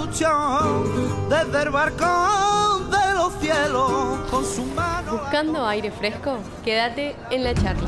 escuchado desde el balcón de los cielos con su mano. Buscando aire fresco, quédate en la charla.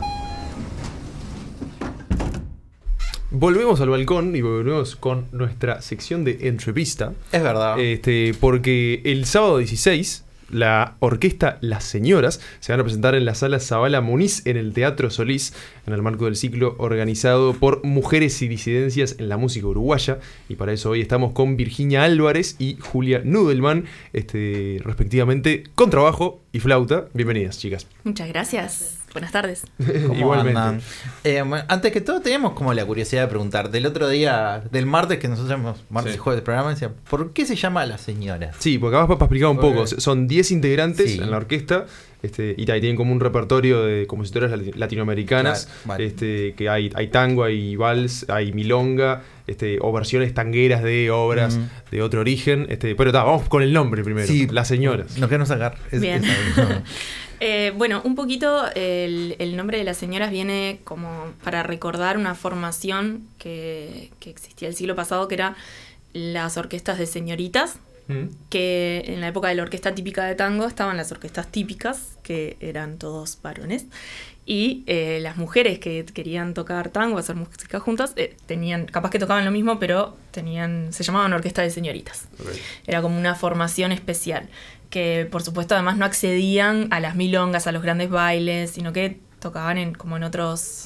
Volvemos al balcón y volvemos con nuestra sección de entrevista. Es verdad. Porque el sábado 16, la orquesta Las Señoras se van a presentar en la sala Zabala Muniz en el Teatro Solís, en el marco del ciclo organizado por Mujeres y Disidencias en la Música Uruguaya. Y para eso hoy estamos con Virginia Álvarez y Julia Nudelman, respectivamente, con trabajo y flauta. Bienvenidas, chicas. Muchas gracias. Buenas tardes. Igualmente. Bueno, antes que todo, teníamos como la curiosidad de preguntar. Del otro día, del martes, que nosotros llamamos martes y jueves del programa, decía, ¿por qué se llama Las Señoras? Sí, porque acá para explicar un poco. Son 10 integrantes en la orquesta. Y tienen como un repertorio de compositoras latinoamericanas. Claro, vale. Que hay tango, hay vals, hay milonga, o versiones tangueras de obras de otro origen. Pero vamos con el nombre primero. Sí, Las Señoras. Nos queremos sacar. Bien. Bueno, un poquito el nombre de Las Señoras viene como para recordar una formación que existía el siglo pasado, que era las orquestas de señoritas. Que en la época de la orquesta típica de tango estaban las orquestas típicas, que eran todos varones, y las mujeres que querían tocar tango, hacer música juntas, capaz que tocaban lo mismo, pero se llamaban orquesta de señoritas. Okay. Era como una formación especial, que por supuesto además no accedían a las milongas, a los grandes bailes, sino que tocaban en otros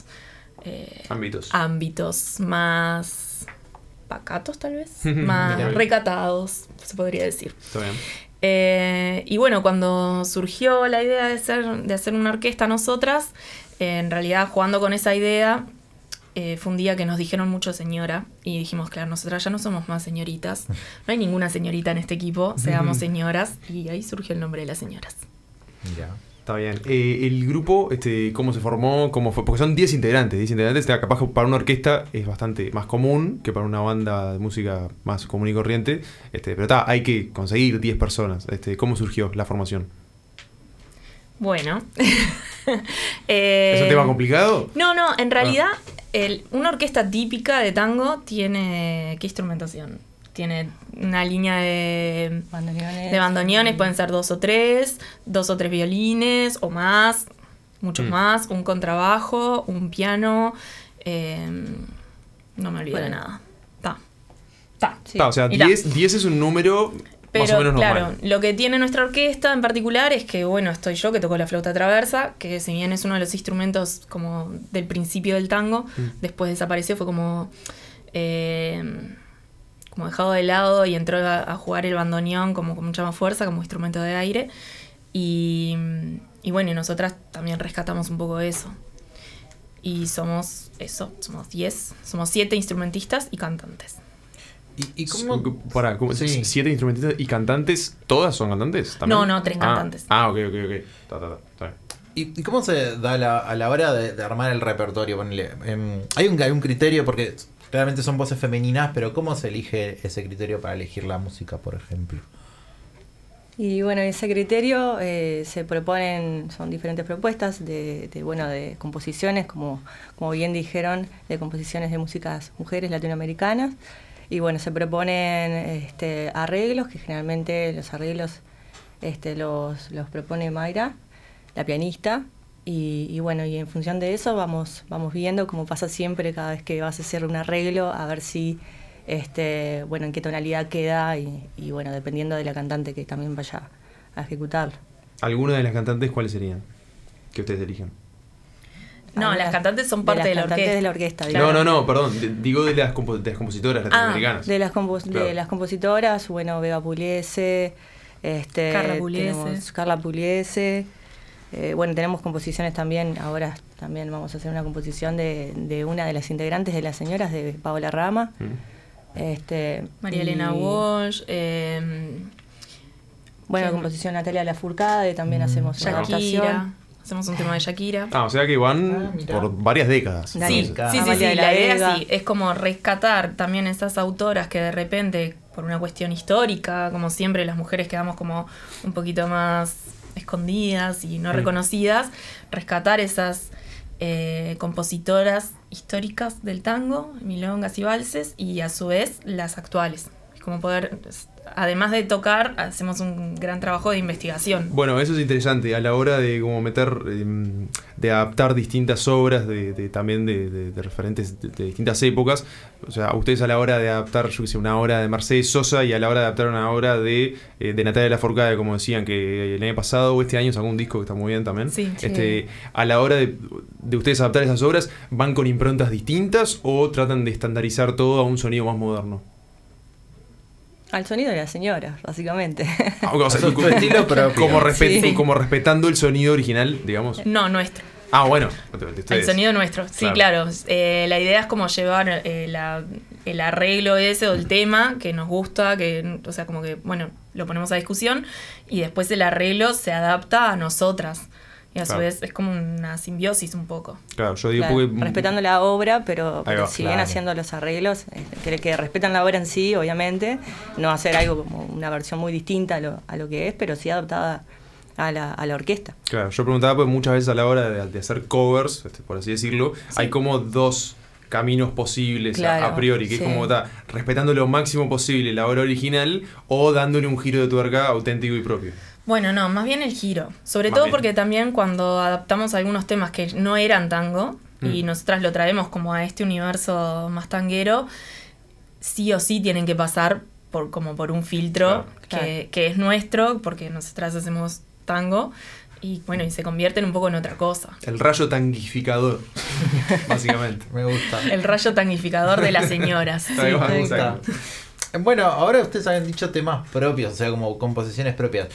ámbitos más pacatos, tal vez, más recatados, se podría decir. Está bien. Y bueno, cuando surgió la idea de hacer una orquesta nosotras, en realidad jugando con esa idea, fue un día que nos dijeron mucho señora, y dijimos, claro, nosotras ya no somos más señoritas, no hay ninguna señorita en este equipo, seamos señoras, y ahí surgió el nombre de Las Señoras. Mira. Está bien. El grupo, ¿cómo se formó? ¿Cómo fue? Porque son 10 integrantes. 10 integrantes, capaz que para una orquesta es bastante más común que para una banda de música más común y corriente. Pero hay que conseguir 10 personas. ¿Cómo surgió la formación? Bueno. ¿Es un tema complicado? No, en realidad, una orquesta típica de tango tiene... ¿Qué instrumentación? Tiene una línea de bandoneones, pueden ser 2 o 3 violines o más, muchos más, un contrabajo, un piano, no me olvido de nada. Sí. O sea, 10 es un número más o menos normal. Claro, lo que tiene nuestra orquesta en particular es que, bueno, estoy yo que toco la flauta traversa, que si bien es uno de los instrumentos como del principio del tango, después desapareció, fue como dejado de lado y entró a jugar el bandoneón como con mucha más fuerza, como instrumento de aire. Y bueno, y nosotras también rescatamos un poco eso. Y somos 10, somos 7 instrumentistas y cantantes. ¿Y cómo? ¿Cómo? Sí. 7 instrumentistas y cantantes, ¿todas son cantantes también? No, 3 cantantes. Ok. Está bien. ¿Y cómo se da a la hora de armar el repertorio? Hay un criterio, porque realmente son voces femeninas, pero ¿cómo se elige ese criterio para elegir la música, por ejemplo? Y bueno, ese criterio se proponen, son diferentes propuestas de composiciones, como bien dijeron, de composiciones de músicas mujeres latinoamericanas. Y bueno, se proponen arreglos, que generalmente los arreglos los propone Mayra, la pianista. Y bueno, y en función de eso vamos viendo, como pasa siempre cada vez que vas a hacer un arreglo, a ver si en qué tonalidad queda y bueno, dependiendo de la cantante que también vaya a ejecutar. ¿Alguna de las cantantes cuáles serían que ustedes eligen? No, las cantantes son parte de la orquesta. No, perdón, digo de las compositoras latinoamericanas. De las compositoras, bueno, Vega Pugliese, Carla Pugliese. Bueno, tenemos composiciones también, ahora también vamos a hacer una composición de una de las integrantes de Las Señoras, de Paola Rama. María Elena Walsh. Bueno, composición Natalia Lafourcade, también hacemos una adaptación. Hacemos un tema de Shakira. O sea que van por varias décadas. Sí, la idea es como rescatar también esas autoras que de repente, por una cuestión histórica, como siempre las mujeres quedamos como un poquito más escondidas y no reconocidas, rescatar esas compositoras históricas del tango, milongas y valses, y a su vez las actuales. como poder, además de tocar, hacemos un gran trabajo de investigación. Bueno, eso es interesante a la hora de como meter, de adaptar distintas obras también de referentes de distintas épocas. O sea, ustedes a la hora de adaptar, yo qué sé, una obra de Mercedes Sosa y a la hora de adaptar una obra de Natalia Lafourcade, como decían, que el año pasado o este año sacó un disco que está muy bien también. Sí. A la hora de ustedes adaptar esas obras, ¿van con improntas distintas o tratan de estandarizar todo a un sonido más moderno? Al sonido de las señoras, básicamente. O sea, Tu estilo propio. como respetando el sonido original, digamos. No, nuestro. Bueno. El sonido nuestro, sí, claro. La idea es como llevar el arreglo ese o el tema que nos gusta, o sea, como que, bueno, lo ponemos a discusión y después el arreglo se adapta a nosotras. Y a su vez es como una simbiosis un poco. Claro, yo digo Claro, porque... respetando la obra, pero si bien claro. haciendo los arreglos, que respetan la obra en sí, obviamente, no hacer algo como una versión muy distinta a lo que es, pero sí adaptada a la orquesta. Claro, yo preguntaba porque muchas veces a la hora de hacer covers, por así decirlo, hay como dos caminos posibles Claro, a priori, que sí. es como respetando lo máximo posible la obra original o dándole un giro de tuerca auténtico y propio. Bueno, no, más bien el giro. Sobre Más todo bien. porque también cuando adaptamos algunos temas que no eran tango y nosotras lo traemos como a este universo más tanguero, sí o sí tienen que pasar por un filtro Claro. que es nuestro, porque nosotras hacemos tango y bueno, y se convierten un poco en otra cosa. El rayo tangificador, básicamente. Me gusta. El rayo tangificador de las señoras. Ahí va, Me exacto. gusta. Bueno, ahora ustedes habían dicho temas propios, o sea, como composiciones propias.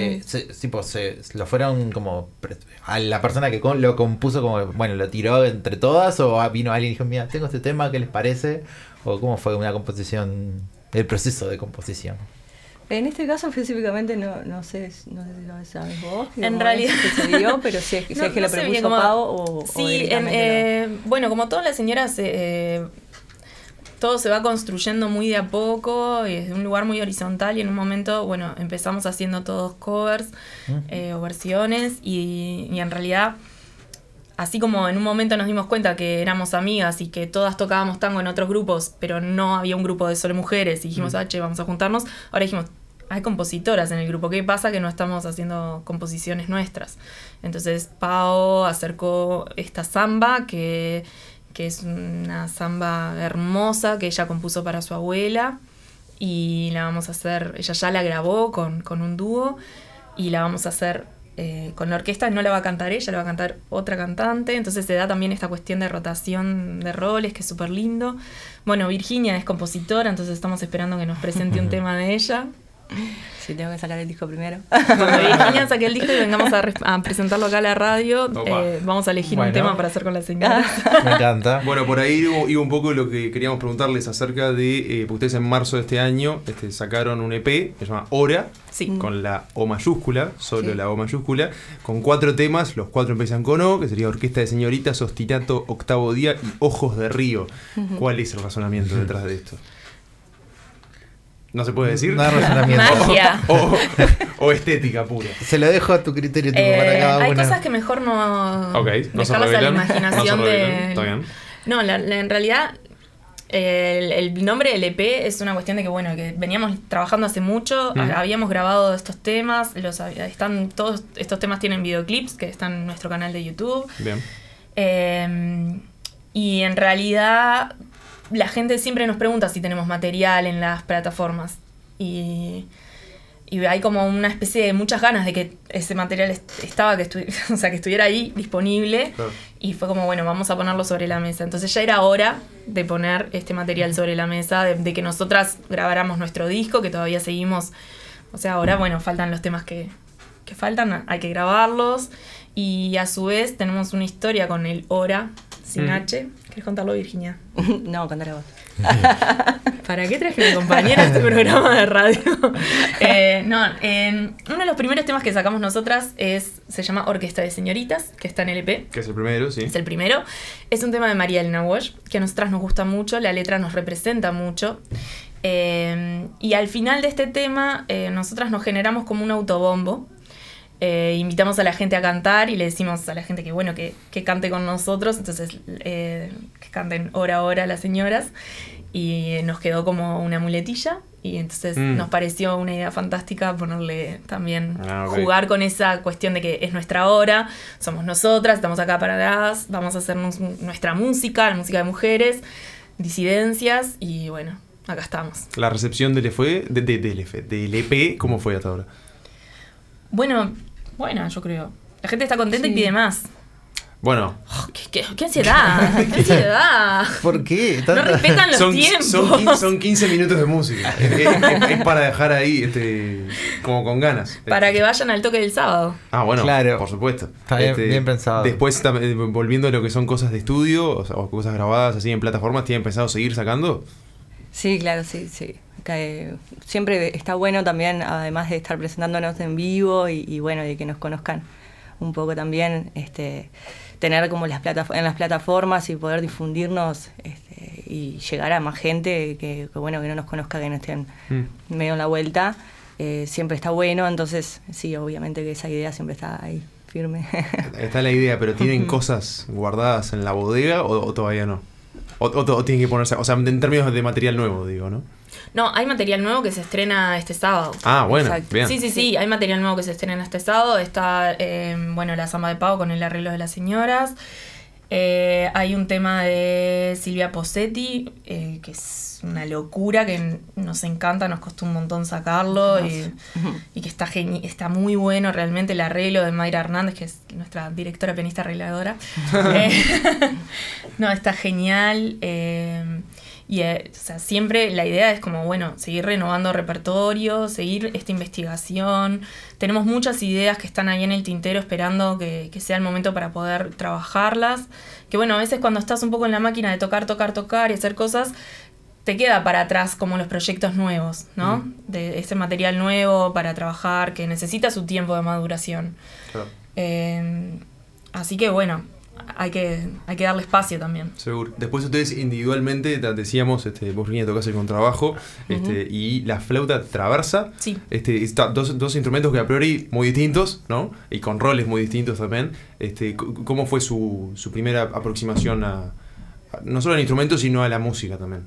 Lo fueron como a la persona que lo compuso, como, bueno, lo tiró entre todas, o vino alguien y dijo, mira, tengo este tema, ¿qué les parece? O cómo fue una composición, el proceso de composición. En este caso específicamente no sé si lo sabes vos. En realidad que se dio, pero si es que lo sé bien propuso cómo- Pau o Sí, directamente bueno, como todas las señoras, todo se va construyendo muy de a poco, y desde un lugar muy horizontal, y en un momento, bueno, empezamos haciendo todos covers o versiones, y en realidad, así como en un momento nos dimos cuenta que éramos amigas y que todas tocábamos tango en otros grupos, pero no había un grupo de solo mujeres, y dijimos, che, vamos a juntarnos, ahora dijimos, hay compositoras en el grupo, ¿qué pasa que no estamos haciendo composiciones nuestras? Entonces Pau acercó esta samba que es una samba hermosa que ella compuso para su abuela, y la vamos a hacer, ella ya la grabó con un dúo, y la vamos a hacer con la orquesta. No la va a cantar ella, la va a cantar otra cantante, entonces se da también esta cuestión de rotación de roles que es súper lindo. Bueno, Virginia es compositora, entonces estamos esperando que nos presente un tema de ella. Sí, tengo que sacar el disco primero. Cuando Virginia saque el disco y vengamos a presentarlo acá a la radio, vamos a elegir un tema para hacer con la señora. Me encanta. Bueno, por ahí iba un poco lo que queríamos preguntarles acerca de, porque ustedes en marzo de este año sacaron un EP que se llama Hora, Sí. con la O mayúscula, solo Sí. la O mayúscula, con 4 temas, los 4 empiezan con O, que sería Orquesta de Señoritas, Ostinato, Octavo Día y Ojos de Río. ¿Cuál es el razonamiento detrás de esto? ¿No se puede decir? No hay razonamiento. Magia. O estética pura. Se lo dejo a tu criterio para cada Hay una. cosas que mejor no Ok, no se dejarlas a la revelan. imaginación No se revelan, de... está bien. No, en realidad el nombre del EP es una cuestión de que, bueno, que veníamos trabajando hace mucho, habíamos grabado estos temas, todos estos temas tienen videoclips que están en nuestro canal de YouTube. Bien. Y en realidad la gente siempre nos pregunta si tenemos material en las plataformas. Y hay como una especie de muchas ganas de que ese material que estuviera ahí disponible. Claro. Y fue como, bueno, vamos a ponerlo sobre la mesa. Entonces ya era hora de poner este material sobre la mesa, de que nosotras grabáramos nuestro disco, que todavía seguimos. O sea, ahora, bueno, faltan los temas que faltan, hay que grabarlos. Y a su vez tenemos una historia con el Hora, sin H. ¿Querés contarlo, Virginia? No, cantar a vos. ¿Para qué traje mi compañera a este programa de radio? Uno de los primeros temas que sacamos nosotras se llama Orquesta de Señoritas, que está en el EP. Que es el primero, sí. Es el primero. Es un tema de María Elena Walsh, que a nosotras nos gusta mucho, la letra nos representa mucho. Y al final de este tema, nosotras nos generamos como un autobombo. Invitamos a la gente a cantar y le decimos a la gente que bueno, que cante con nosotros, entonces que canten hora a hora las señoras, y nos quedó como una muletilla, y entonces nos pareció una idea fantástica ponerle también, jugar con esa cuestión de que es nuestra hora, somos nosotras, estamos acá paradas, vamos a hacernos nuestra música, la música de mujeres, disidencias, y bueno, acá estamos. La recepción del EP, ¿cómo fue hasta ahora? Bueno, yo creo. La gente está contenta y pide más. Bueno. Oh, ¿Qué ansiedad? ¿Qué ansiedad? ¿Por qué? No respetan los tiempos. Son 15 minutos de música. Es para dejar ahí como con ganas. Para que vayan al toque del sábado. Ah, bueno, claro. Por supuesto. Está bien pensado. Después, volviendo a lo que son cosas de estudio o cosas grabadas así en plataformas, ¿tienen pensado seguir sacando? Sí, claro, sí. Siempre está bueno también, además de estar presentándonos en vivo y bueno, de que nos conozcan un poco también, tener como en las plataformas y poder difundirnos y llegar a más gente que bueno, que no nos conozca, que no estén medio en la vuelta, siempre está bueno. Entonces sí, obviamente que esa idea siempre está ahí firme. Está la idea, pero ¿tienen cosas guardadas en la bodega o todavía no? O tienen que ponerse, o sea, en términos de material nuevo, digo, ¿no? No, hay material nuevo que se estrena este sábado. Ah, bueno, exacto. Bien. Sí, hay material nuevo que se estrena este sábado. Está, la Samba de Pau con el arreglo de las señoras. Hay un tema de Silvia Posetti, que es una locura, que nos encanta, nos costó un montón sacarlo, y que está muy bueno realmente el arreglo de Mayra Hernández, que es nuestra directora pianista arregladora. No, está genial. O sea, siempre la idea es como, bueno, seguir renovando repertorio, seguir esta investigación. Tenemos muchas ideas que están ahí en el tintero esperando que sea el momento para poder trabajarlas. Que bueno, a veces cuando estás un poco en la máquina de tocar y hacer cosas, te queda para atrás como los proyectos nuevos, ¿no? De ese material nuevo para trabajar, que necesita su tiempo de maduración. Claro. Así que bueno, hay que darle espacio también. Seguro. Después ustedes individualmente, decíamos, vos Virginia tocás el contrabajo, y la flauta traversa. Sí. Dos instrumentos que a priori muy distintos, ¿no? Y con roles muy distintos también. ¿Cómo fue su primera aproximación no solo al instrumento, sino a la música también?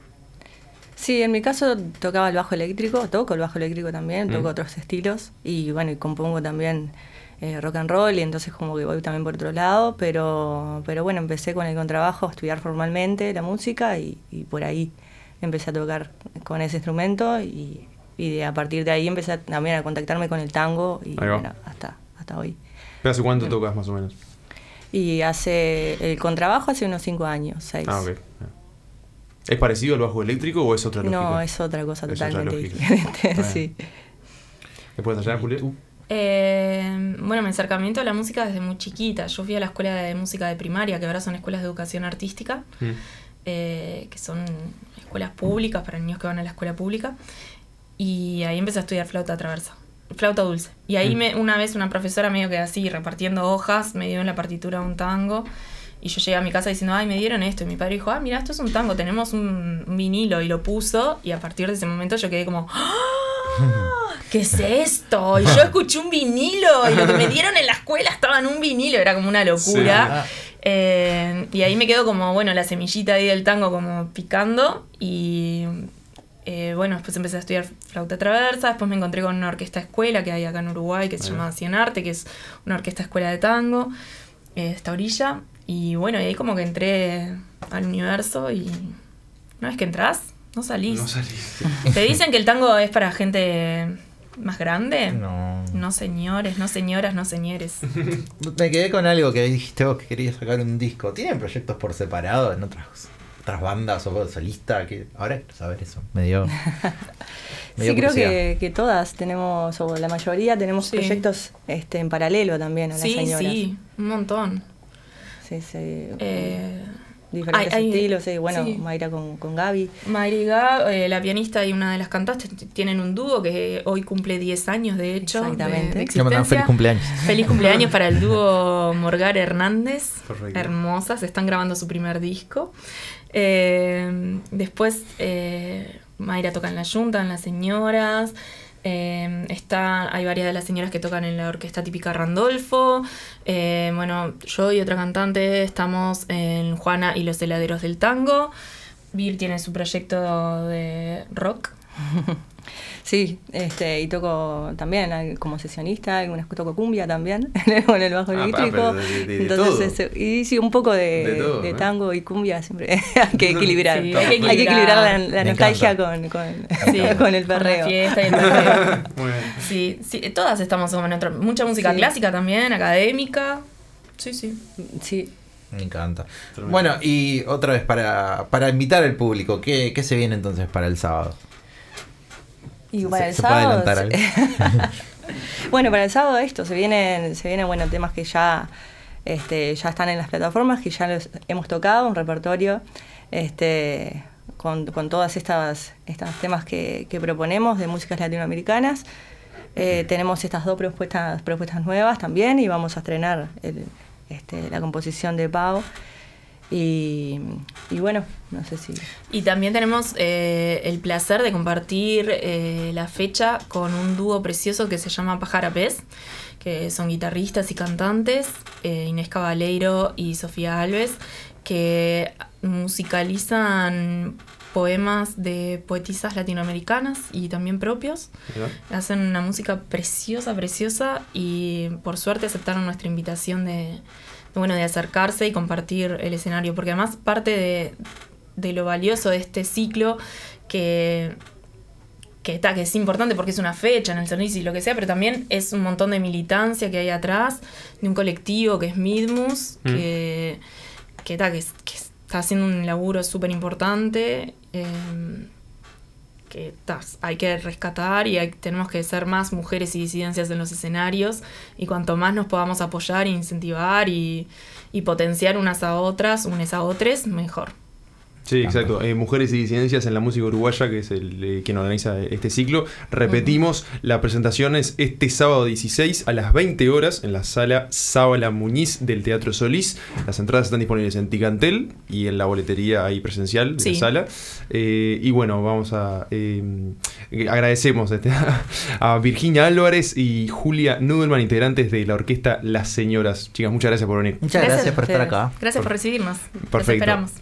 Sí, en mi caso toco el bajo eléctrico también, toco otros estilos y bueno, y compongo también rock and roll, y entonces como que voy también por otro lado, pero bueno, empecé con el contrabajo a estudiar formalmente la música y por ahí empecé a tocar con ese instrumento y a partir de ahí empecé también a contactarme con el tango y bueno, hasta hoy. ¿Pero hace cuánto tocas más o menos? Y el contrabajo hace unos 5 años, 6. Ah, ok. ¿Es parecido al bajo eléctrico o es otra lógica? No, es otra cosa totalmente diferente, sí. ¿Después de allá, Julia? Bueno, mi acercamiento a la música desde muy chiquita. Yo fui a la escuela de música de primaria, que ahora son escuelas de educación artística, que son escuelas públicas para niños que van a la escuela pública. Y ahí empecé a estudiar flauta dulce. Y ahí una vez una profesora medio que así, repartiendo hojas, me dio en la partitura un tango. Y yo llegué a mi casa diciendo, me dieron esto. Y mi padre dijo, mira, esto es un tango, tenemos un vinilo. Y lo puso, y a partir de ese momento yo quedé como, ¿qué es esto? Y yo escuché un vinilo, y lo que me dieron en la escuela estaba en un vinilo, era como una locura. Sí. Y ahí me quedó como, bueno, la semillita ahí del tango como picando. Y bueno, después empecé a estudiar flauta traversa. Después me encontré con una orquesta escuela que hay acá en Uruguay, que se llama Cienarte, que es una orquesta escuela de tango, esta orilla. Y bueno, y ahí como que entré al universo, y una vez que entras, no salís. ¿Te dicen que el tango es para gente más grande? No señores, no señoras, no señores. Me quedé con algo que dijiste vos, que querías sacar un disco. ¿Tienen proyectos por separado en otras bandas o solista? Que ahora quiero saber eso. Me dio sí, creo que todas tenemos, o la mayoría tenemos proyectos en paralelo también a las señoras. Sí, un montón. Sí. Diferentes estilos, bueno, sí. Mayra con Gaby. Mayra y Gaby, la pianista y una de las cantantes, tienen un dúo que hoy cumple 10 años, de hecho. Exactamente. De existencia. Feliz cumpleaños. Feliz cumpleaños para el dúo Morgar Hernández. Correcto. Hermosas, están grabando su primer disco. Después, Mayra toca en la Junta, en Las Señoras. Hay varias de las señoras que tocan en la orquesta típica Randolfo. Bueno, yo y otra cantante estamos en Juana y los heladeros del tango. Vir tiene su proyecto de rock. Sí, y toco también como sesionista, algunas toco cumbia también, con el bajo eléctrico. Entonces, y sí, un poco de tango y cumbia siempre hay que equilibrar. Sí, hay que equilibrar la nostalgia con el perreo. Con la fiesta y el perreo. Muy bien. Sí, todas estamos en mucha música clásica también, académica. Sí. Me encanta. Bueno, y otra vez para invitar al público, ¿qué se viene entonces para el sábado? Y para el ¿Se puede sábado. adelantar algo? Bueno, para el sábado se vienen temas que ya están en las plataformas, que ya los hemos tocado, un repertorio con todas estas temas que proponemos de músicas latinoamericanas. Tenemos estas 2 propuestas nuevas también, y vamos a estrenar la composición de Pau. Y bueno, no sé si... Y también tenemos el placer de compartir la fecha con un dúo precioso que se llama Pajarapés, que son guitarristas y cantantes, Inés Cabaleiro y Sofía Alves, que musicalizan poemas de poetisas latinoamericanas y también propios. Hacen una música preciosa, y por suerte aceptaron nuestra invitación de acercarse y compartir el escenario, porque además parte de lo valioso de este ciclo que es importante porque es una fecha en el servicio y lo que sea, pero también es un montón de militancia que hay atrás, de un colectivo que es Midmus, que está haciendo un laburo súper importante, que hay que rescatar, y tenemos que ser más mujeres y disidencias en los escenarios, y cuanto más nos podamos apoyar e incentivar y potenciar unas a otras, mejor. Sí, exacto. Mujeres y disidencias en la música uruguaya, que es quien organiza este ciclo. Repetimos, la presentación es este sábado 16 a las 20 horas en la sala Sábala Muñiz del Teatro Solís. Las entradas están disponibles en Ticantel y en la boletería ahí presencial de la sala. Y bueno, vamos a... agradecemos a Virginia Álvarez y Julia Nudelman, integrantes de la orquesta Las Señoras. Chicas, muchas gracias por venir. Muchas gracias por estar acá. Gracias por recibirnos. Perfecto. Los esperamos.